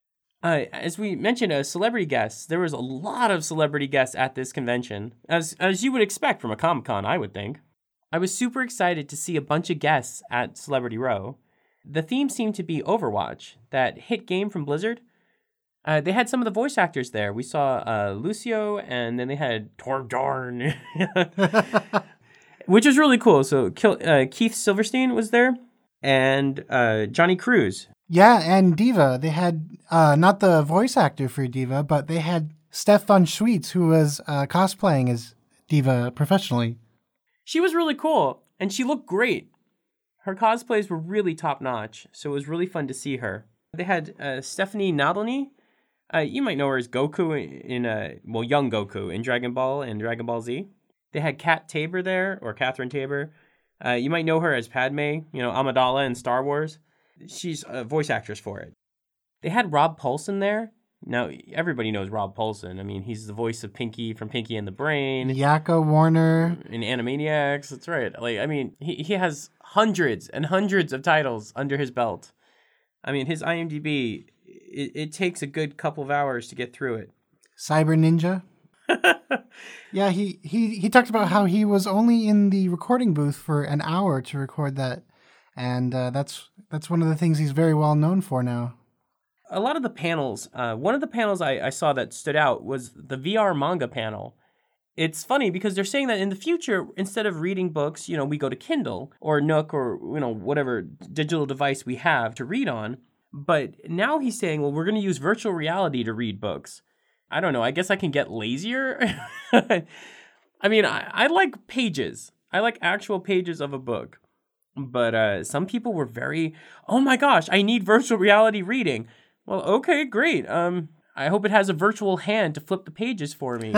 As we mentioned, celebrity guests. There was a lot of celebrity guests at this convention, as you would expect from a Comic-Con, I would think. I was super excited to see a bunch of guests at Celebrity Row. The theme seemed to be Overwatch, that hit game from Blizzard. They had some of the voice actors there. We saw Lucio, and then they had Torm Dorn, which was really cool. So Keith Silverstein was there, and Johnny Cruz. Yeah, and Diva. They had not the voice actor for Diva, but they had Steph von Schweetz, who was cosplaying as Diva professionally. She was really cool, and she looked great. Her cosplays were really top-notch, so it was really fun to see her. They had Stephanie Nadolny. You might know her as Goku young Goku in Dragon Ball and Dragon Ball Z. They had Kat Tabor there, or Catherine Tabor. You might know her as Padme, Amidala in Star Wars. She's a voice actress for it. They had Rob Paulsen there. Now, everybody knows Rob Paulsen. I mean, he's the voice of Pinky from Pinky and the Brain. Yakko Warner. In Animaniacs, that's right. He has hundreds and hundreds of titles under his belt. I mean, his IMDb, it takes a good couple of hours to get through it. Cyber Ninja. Yeah, he talked about how he was only in the recording booth for an hour to record that. And that's one of the things he's very well known for now. A lot of the panels, one of the panels I saw that stood out was the VR manga panel. It's funny because they're saying that in the future, instead of reading books, we go to Kindle or Nook or, whatever digital device we have to read on. But now he's saying, well, we're going to use virtual reality to read books. I don't know. I guess I can get lazier. I mean, I like pages. I like actual pages of a book. But some people were very, oh my gosh, I need virtual reality reading. Well, okay, great. I hope it has a virtual hand to flip the pages for me.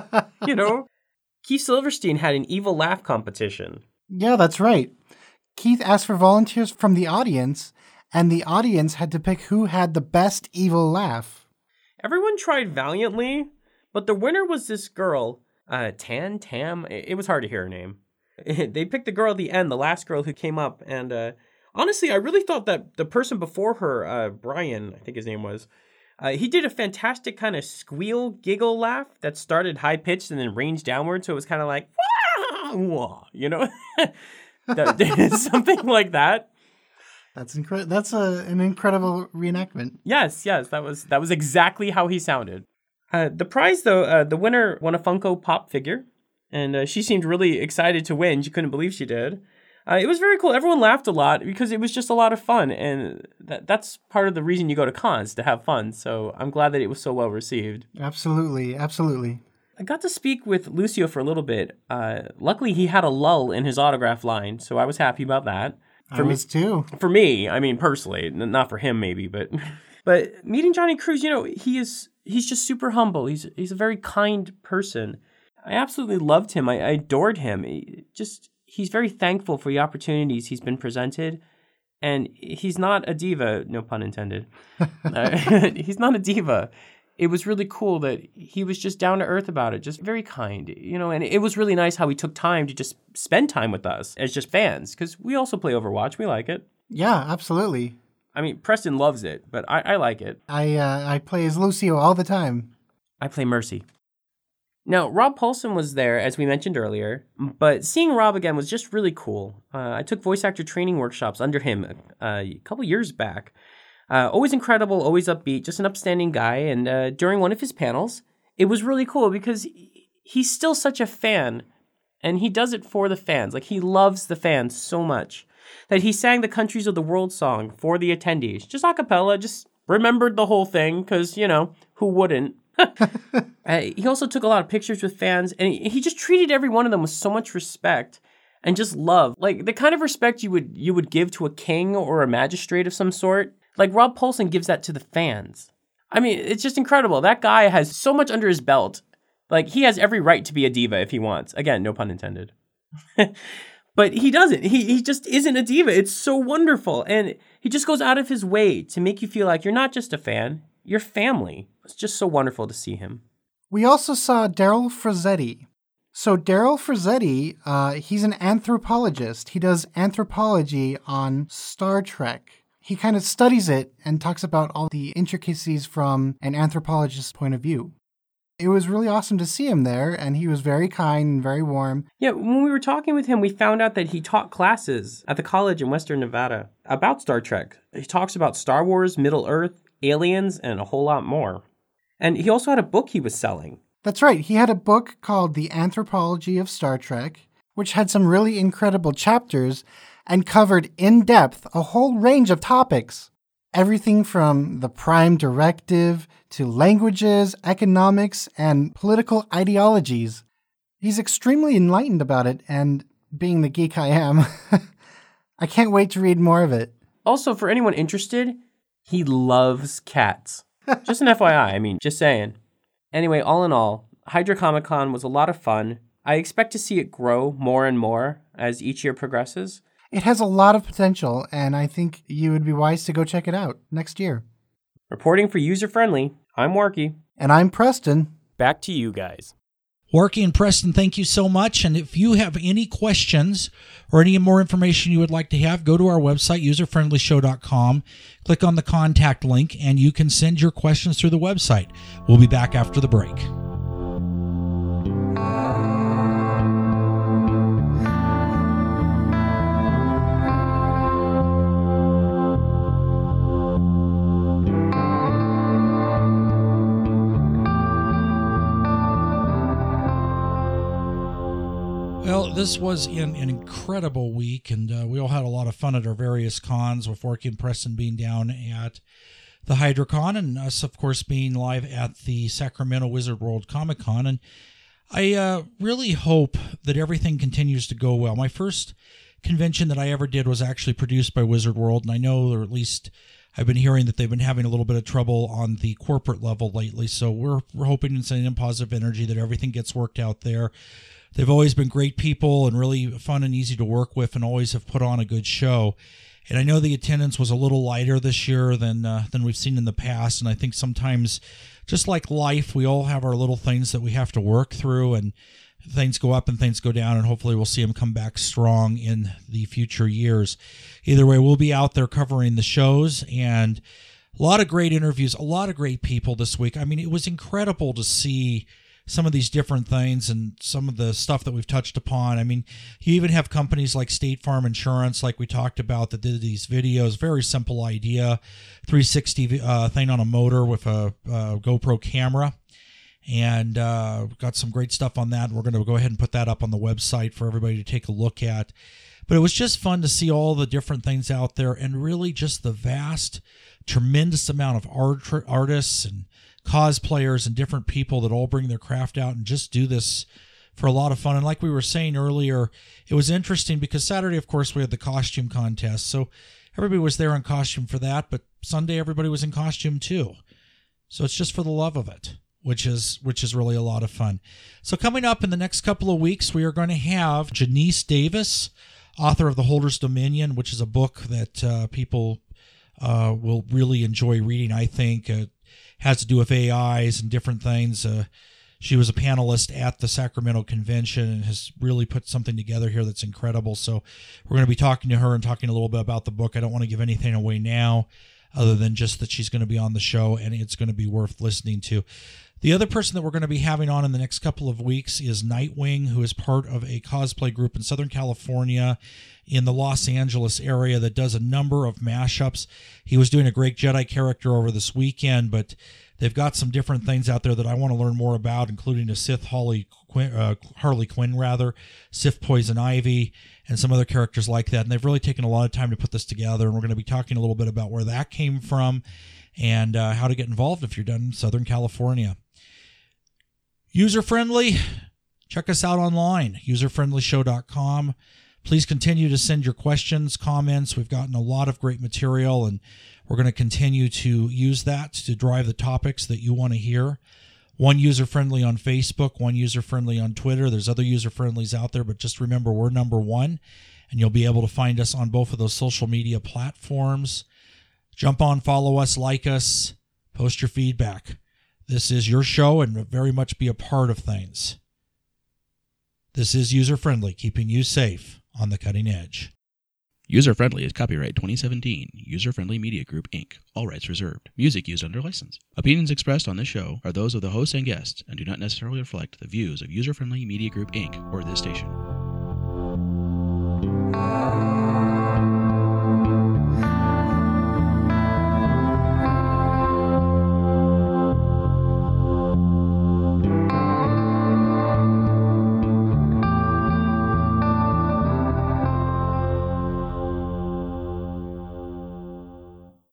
Keith Silverstein had an evil laugh competition. Yeah, that's right. Keith asked for volunteers from the audience, and the audience had to pick who had the best evil laugh. Everyone tried valiantly, but the winner was this girl, Tam. It was hard to hear her name. They picked the girl at the end, the last girl who came up, and honestly, I really thought that the person before her, Brian, I think his name was, he did a fantastic kind of squeal giggle laugh that started high-pitched and then ranged downward, so it was kind of like, wah, something like that. That's incredible. That's an incredible reenactment. Yes, that was exactly how he sounded. The prize, though, the winner won a Funko Pop figure. And she seemed really excited to win. She couldn't believe she did. It was very cool. Everyone laughed a lot because it was just a lot of fun. And that's part of the reason you go to cons, to have fun. So I'm glad that it was so well received. Absolutely. Absolutely. I got to speak with Lucio for a little bit. Luckily, he had a lull in his autograph line. So I was happy about that. I was too. For me, I mean, personally, not for him maybe. But meeting Johnny Cruz, he's just super humble. He's a very kind person. I absolutely loved him. I adored him. He's very thankful for the opportunities he's been presented. And he's not a diva, no pun intended. He's not a diva. It was really cool that he was just down to earth about it, just very kind, and it was really nice how he took time to just spend time with us as just fans, because we also play Overwatch. We like it. Yeah, absolutely. I mean, Preston loves it, but I like it. I play as Lucio all the time. I play Mercy. Now, Rob Paulsen was there, as we mentioned earlier, but seeing Rob again was just really cool. I took voice actor training workshops under him a couple years back. Always incredible, always upbeat, just an upstanding guy. And during one of his panels, it was really cool because he's still such a fan, and he does it for the fans. Like, he loves the fans so much that he sang the Countries of the World song for the attendees, just a cappella, just remembered the whole thing because, who wouldn't? He also took a lot of pictures with fans, and he just treated every one of them with so much respect and just love, like the kind of respect you would give to a king or a magistrate of some sort. Like Rob Paulsen gives that to the fans. I mean, it's just incredible. That guy has so much under his belt. Like, he has every right to be a diva if he wants. Again, no pun intended. But he doesn't. He just isn't a diva. It's so wonderful, and he just goes out of his way to make you feel like you're not just a fan. You're family. It's just so wonderful to see him. We also saw Daryl Frazzetti. So Daryl Frazzetti, he's an anthropologist. He does anthropology on Star Trek. He kind of studies it and talks about all the intricacies from an anthropologist's point of view. It was really awesome to see him there, and he was very kind and very warm. Yeah, when we were talking with him, we found out that he taught classes at the college in Western Nevada about Star Trek. He talks about Star Wars, Middle-earth, aliens, and a whole lot more. And he also had a book he was selling. That's right. He had a book called The Anthropology of Star Trek, which had some really incredible chapters and covered in depth a whole range of topics. Everything from the Prime Directive to languages, economics, and political ideologies. He's extremely enlightened about it, and being the geek I am, I can't wait to read more of it. Also, for anyone interested, he loves cats. Just an FYI, I mean, just saying. Anyway, all in all, Hydra Comic Con was a lot of fun. I expect to see it grow more and more as each year progresses. It has a lot of potential, and I think you would be wise to go check it out next year. Reporting for User Friendly, I'm Warky. And I'm Preston. Back to you guys. Warky and Preston, thank you so much. And if you have any questions or any more information you would like to have, go to our website, userfriendlyshow.com, click on the contact link, and you can send your questions through the website. We'll be back after the break. Well, this was an incredible week, and we all had a lot of fun at our various cons, with Warky and Preston being down at the HydraCon, and us, of course, being live at the Sacramento Wizard World Comic Con. And I really hope that everything continues to go well. My first convention that I ever did was actually produced by Wizard World, and I know, or at least I've been hearing, that they've been having a little bit of trouble on the corporate level lately, so we're hoping and sending in positive energy that everything gets worked out there. They've always been great people and really fun and easy to work with, and always have put on a good show. And I know the attendance was a little lighter this year than we've seen in the past. And I think sometimes, just like life, we all have our little things that we have to work through, and things go up and things go down, and hopefully we'll see them come back strong in the future years. Either way, we'll be out there covering the shows, and a lot of great interviews, a lot of great people this week. I mean, it was incredible to see some of these different things and some of the stuff that we've touched upon. I mean, you even have companies like State Farm Insurance, like we talked about, that did these videos. Very simple idea, 360 thing on a motor with a GoPro camera, and got some great stuff on that. We're going to go ahead and put that up on the website for everybody to take a look at. But it was just fun to see all the different things out there, and really just the vast, tremendous amount of artists and cosplayers and different people that all bring their craft out and just do this for a lot of fun. And like we were saying earlier, it was interesting because Saturday, of course, we had the costume contest, so everybody was there in costume for that, but Sunday everybody was in costume too. So it's just for the love of it, which is really a lot of fun. So coming up in the next couple of weeks, we are going to have Janice Davis, author of The Holder's Dominion, which is a book that people will really enjoy reading, I think. Has to do with AIs and different things. She was a panelist at the Sacramento convention and has really put something together here that's incredible. So we're going to be talking to her and talking a little bit about the book. I don't want to give anything away now other than just that she's going to be on the show, and it's going to be worth listening to. The other person that we're going to be having on in the next couple of weeks is Nightwing, who is part of a cosplay group in Southern California in the Los Angeles area that does a number of mashups. He was doing a great Jedi character over this weekend, but they've got some different things out there that I want to learn more about, including a Sith Harley Quinn, Sith Poison Ivy, and some other characters like that. And they've really taken a lot of time to put this together, and we're going to be talking a little bit about where that came from and how to get involved if you're done in Southern California. User-friendly, check us out online, userfriendlyshow.com. Please continue to send your questions, comments. We've gotten a lot of great material, and we're going to continue to use that to drive the topics that you want to hear. One user-friendly on Facebook, one user-friendly on Twitter. There's other user-friendlies out there, but just remember, we're number one, and you'll be able to find us on both of those social media platforms. Jump on, follow us, like us, post your feedback. This is your show, and very much be a part of things. This is User Friendly, keeping you safe on the cutting edge. User Friendly is copyright 2017. User Friendly Media Group, Inc. All rights reserved. Music used under license. Opinions expressed on this show are those of the hosts and guests and do not necessarily reflect the views of User Friendly Media Group, Inc. or this station.